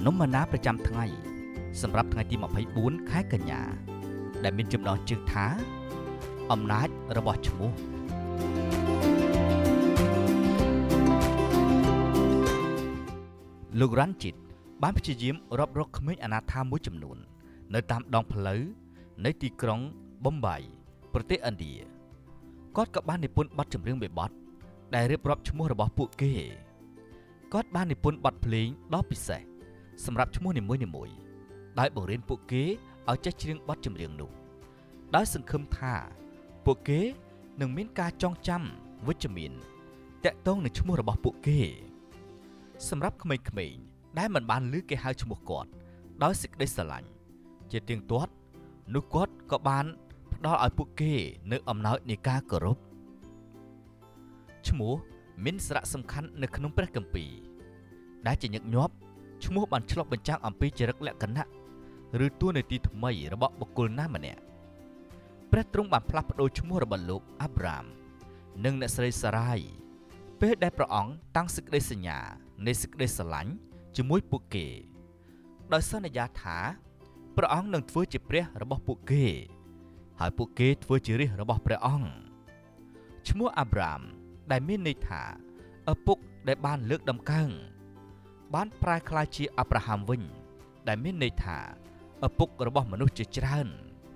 នំម៉ាណាប្រចាំថ្ងៃសម្រាប់ថ្ងៃទី24ខែកញ្ញាដែលមានចំណងជើងថាអំណាចរបស់ឈ្មោះលោករ៉ាន់ជីតបានព្យាយាមរាប់រកក្មេងអនាថាមួយចំនួននៅតាមដងផ្លូវនៃទីក្រុងប៊ុំបាយប្រទេសឥណ្ឌាគាត់ក៏បាននិពន្ធបទចម្រៀងមួយបទដែលរៀបរាប់ឈ្មោះរបស់ពួកគេគាត់បាននិពន្ធបទភ្លេងដ៏ពិសេសសម្រាប់ឈ្មោះនីមួយៗដោយបង្រៀនពួកគេឲ្យចេះច្រៀងបទចម្រៀងនោះដោយសង្ឃឹមថាពួកគេនឹងមានការចងចាំវិជ្ជមានតាក់ទងនឹងឈ្មោះរបស់ពួកគេសម្រាប់ក្មេងៗដែលមិនបានឮគេហៅឈ្មោះគាត់ដោយសេចក្តីស្រឡាញ់ជាទៀងទាត់នោះគាត់ក៏បានផ្ដល់ឲ្យពួកគេនូវអំណោយនៃការគោរពឈ្មោះមានសារៈសំខាន់នៅក្នុងព្រះគម្ពីរដែលជាញឹកញាប់ឈ្មោះបានឆ្លុះបញ្ចាំងអំពីចរិតលក្ខណៈឬតួនាទីថ្មីរបស់បុគ្គលណាម្នាក់ព្រះទ្រង់បានផ្លាស់ប្ដូរឈ្មោះរបស់លោកអាប់រ៉ាមនិងអ្នកស្រីសារ៉ាយពេលដែលព្រះអង្គតាំងសេចក្តីសញ្ញានៃសេចក្តីស្រឡាញ់ជាមួយពួកគេដោយសន្យាថាព្រះអង្គនឹងធ្វើជាព្រះរបស់ពួកគេហើយពួកគេធ្វើជារាជរបស់ព្រះអង្គឈ្មោះអាប់រ៉ាមដែលមានន័យថាឪពុកដែលបានលើកដំកើងបានប្រែក្លាយជាអាប់រ៉ាហាំវិញដែលមានន័យថាឪពុករបស់មនុស្សជាច្រើន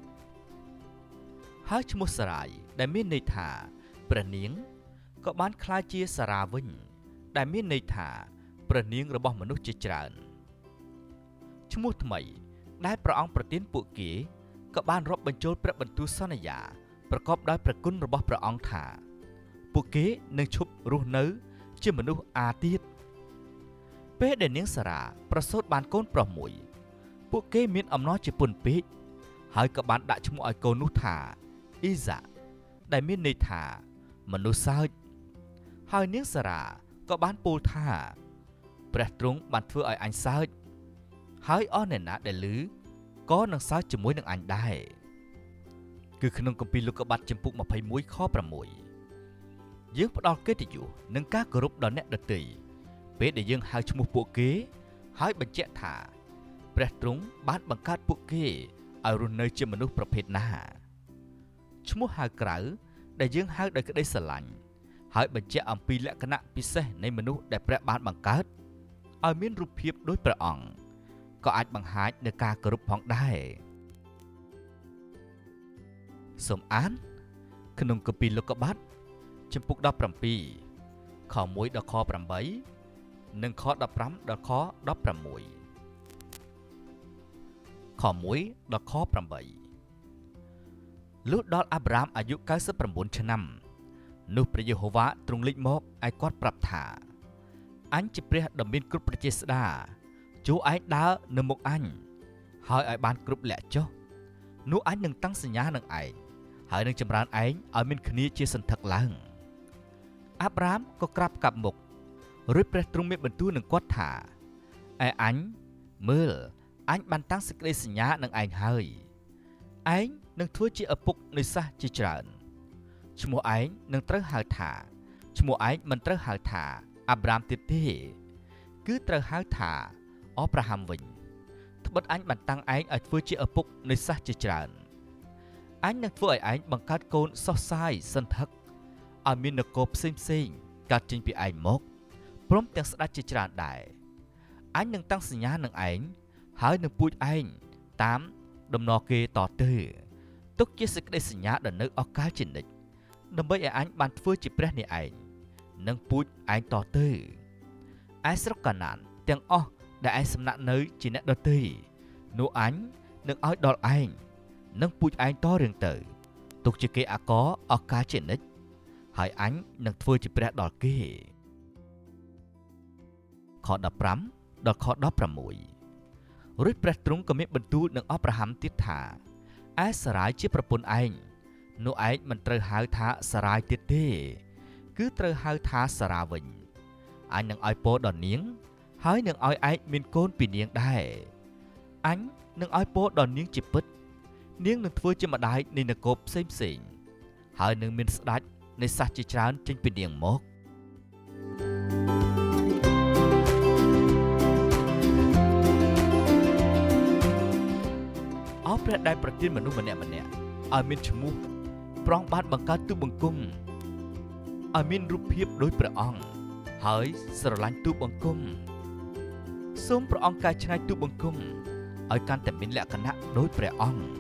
ហើយឈ្មោះសារ៉ាយដែលមានន័យថាព្រះនាងក៏បានក្លាយជាសារ៉ាវិញដែលមានន័យថាព្រះនាងរបស់មនុស្សជាច្រើនឈ្មោះថ្មីដែលព្រះអង្គប្រទានពួកគេក៏បានរាប់បញ្ចូលព្រះបន្ទូលសន្យាប្រកបដោយព្រះគុណរបស់ព្រះអង្គថាពួកគេនឹងឈប់រស់នៅជាមនុស្សអាទៀតពេលដែលនាងសារ៉ាប្រសូតបានកូនប្រុសមួយពួកគេមានអំណរជាពន់ពេកហើយក៏បានដាក់ឈ្មោះឲ្យកូននោះថាអ៊ីសាដែលមានន័យថាមនុស្សសើចហើយនាងសារ៉ាក៏បានពោលថាព្រះទ្រង់បានធ្វើឲ្យអញសើចហើយអស់អ្នកណាដែលឮក៏នឹងសើចជាមួយនឹងអញដែរគឺក្នុងគម្ពីរលោកុបាទចំពុក21ខ6យើងផ្ដល់កិត្តិយសនិងការគោរពដល់អ្នកដទៃពេលដែលយើងហៅឈ្មោះពួកគេហើយបញ្ជាក់ថាព្រះទ្រង់បានបង្កើតពួកគេឲ្យរស់នៅជាមនុស្សប្រភេទណាឈ្មោះហៅក្រៅដែលយើងហៅដោយក្តីស្រឡាញ់ហើយបញ្ជាក់អំពីលក្ខណៈពិសេសនៃមនុស្សដែលព្រះបានបង្កើតឲ្យមានរូបភាពដូចព្រះអង្គក៏អាចបង្ហាញនូវការគោរពផងដែរសូមអានក្នុងគម្ពីរលោកុបាទចំពុក17ខ1ដល់ខ8និងខ15ដល់ខ16ខ1ដល់ខ8លុះដល់អាប់រ៉ាមអាយុ99ឆ្នាំនោះព្រះយេហូវ៉ាទ្រង់លេចមកឲ្យគាត់ប្រាប់ថាអញជាព្រះដ៏មានគ្រប់ប្រជាស្ដាចូលឯងដើរនៅមុខអញហើយឲ្យបានគ្រប់លក្ខចុះនោះអញនឹងតាំងសញ្ញានឹងឯងហើយនឹងចម្រើនឯងឲ្យមានគ្នាជាសន្ធឹកឡើងអាប់រ៉ាមក៏ក្រាបកាប់មុខរួចព្រះទ្រង់មានបន្ទូលនឹងគាត់ថាឯអញមើលអញបានតាំងសេចក្តីសញ្ញានឹងឯងហើយឯងនឹងធ្វើជាឪពុកនៃសាសជាច្រើនឈ្មោះឯងនឹងត្រូវហៅថាឈ្មោះឯងមិនត្រូវហៅថាអាប់រ៉ាមទៀតទេគឺត្រូវហៅថាអប្រាហាំវិញត្បិតអញបានតាំងឯងឲ្យធ្វើជាឪពុកនៃសាសជាច្រើនអញនឹងធ្វើឲ្យឯងបង្កើតកូនសុះសាយសន្ធឹកឲ្យមាននគរផ្សេងកើតចេញពីឯងមកព្រមទាំងស្ដេចជាច្រើនដែរអញនឹងតាំងសញ្ញានឹងឯងហើយនឹងពូជឯងតាមដំណរគេតទៅទុកជាសេចក្តីសញ្ញាដល់នៅអកាលជានិច្ចដើម្បីឲ្យអញបានធ្វើជាព្រះនៃឯងនិងពូជឯងតទៅឯស្រុកកាណានទាំងអស់ដែលឯងសំណាក់នៅជាអ្នកដទៃនោះអញនឹងឲ្យដល់ឯងនិងពូជឯងតរៀងទៅទុកជាគេអាករអកាលជានិច្ចហើយអញនឹងធ្វើជាព្រះដល់គេខ15ដល់ខ16រួចព្រះទ្រង់ក៏មានបន្ទូលនឹងអប្រាហាំទៀតថាឯសារ៉ាយជាប្រពន្ធឯងនោះឯងមិនត្រូវហៅថាសារ៉ាយទៀតទេគឺត្រូវហៅថាសារ៉ាវិញអញនឹងឲ្យពរដល់នាងហើយនឹងឲ្យឯងមានកូនពីនាងដែរអញនឹងឲ្យពរដល់នាងជាពិតនាងនឹងធ្វើជាម្ដាយនៃនគរផ្សេងហើយនឹងមានស្ដេចនៃសាសជាច្រើនចេញពីនាងមកព្រះដែលប្រទានមនុស្សម្នាក់ៗឲ្យមានឈ្មោះព្រះអង្គបានបង្កើតទូបង្គំឲ្យមានរូបភាពដូចព្រះអង្គហើយស្រឡាញ់ទូបង្គំសូមព្រះអង្គកែច្នៃទូបង្គំឲ្យកាន់តែមានលក្ខណៈដូចព្រះអង្គ